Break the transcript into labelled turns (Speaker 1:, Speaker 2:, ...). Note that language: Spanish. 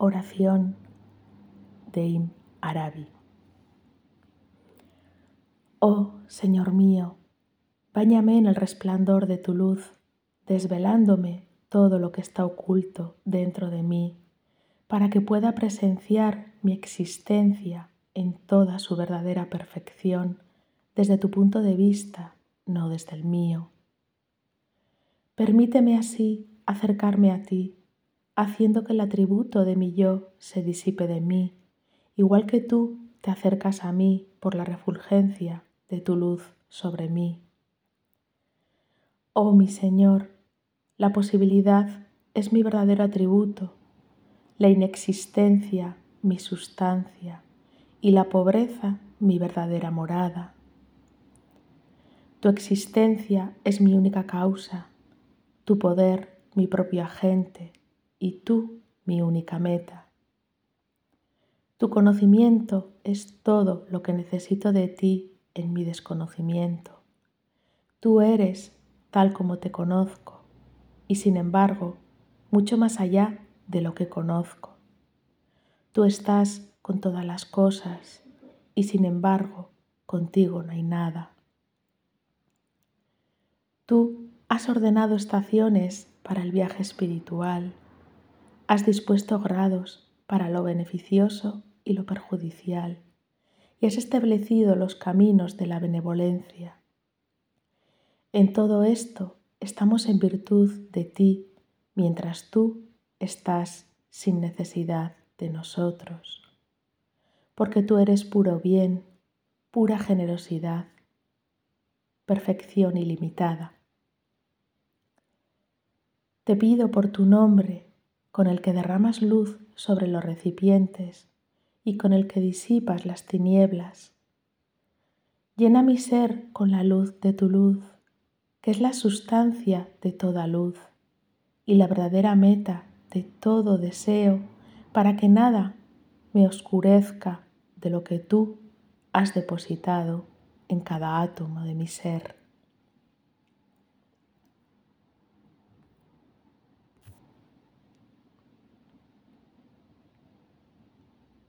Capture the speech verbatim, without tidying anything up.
Speaker 1: Oración de Ibn Arabi. Oh Señor mío, báñame en el resplandor de tu luz, desvelándome todo lo que está oculto dentro de mí, para que pueda presenciar mi existencia en toda su verdadera perfección, desde tu punto de vista, no desde el mío. Permíteme así acercarme a ti, haciendo que el atributo de mi yo se disipe de mí, igual que tú te acercas a mí por la refulgencia de tu luz sobre mí. Oh mi Señor, la posibilidad es mi verdadero atributo, la inexistencia mi sustancia y la pobreza mi verdadera morada. Tu existencia es mi única causa, tu poder mi propio agente y tú mi única meta. Tu conocimiento es todo lo que necesito de ti en mi desconocimiento. Tú eres tal como te conozco y sin embargo mucho más allá de lo que conozco. Tú estás con todas las cosas y sin embargo contigo no hay nada. Tú has ordenado estaciones para el viaje espiritual, has dispuesto grados para lo beneficioso y lo perjudicial y has establecido los caminos de la benevolencia. En todo esto estamos en virtud de ti, mientras tú estás sin necesidad de nosotros, porque tú eres puro bien, pura generosidad, perfección ilimitada. Te pido por tu nombre, con el que derramas luz sobre los recipientes y con el que disipas las tinieblas. Llena mi ser con la luz de tu luz, que es la sustancia de toda luz y la verdadera meta de todo deseo, para que nada me oscurezca de lo que tú has depositado en cada átomo de mi ser.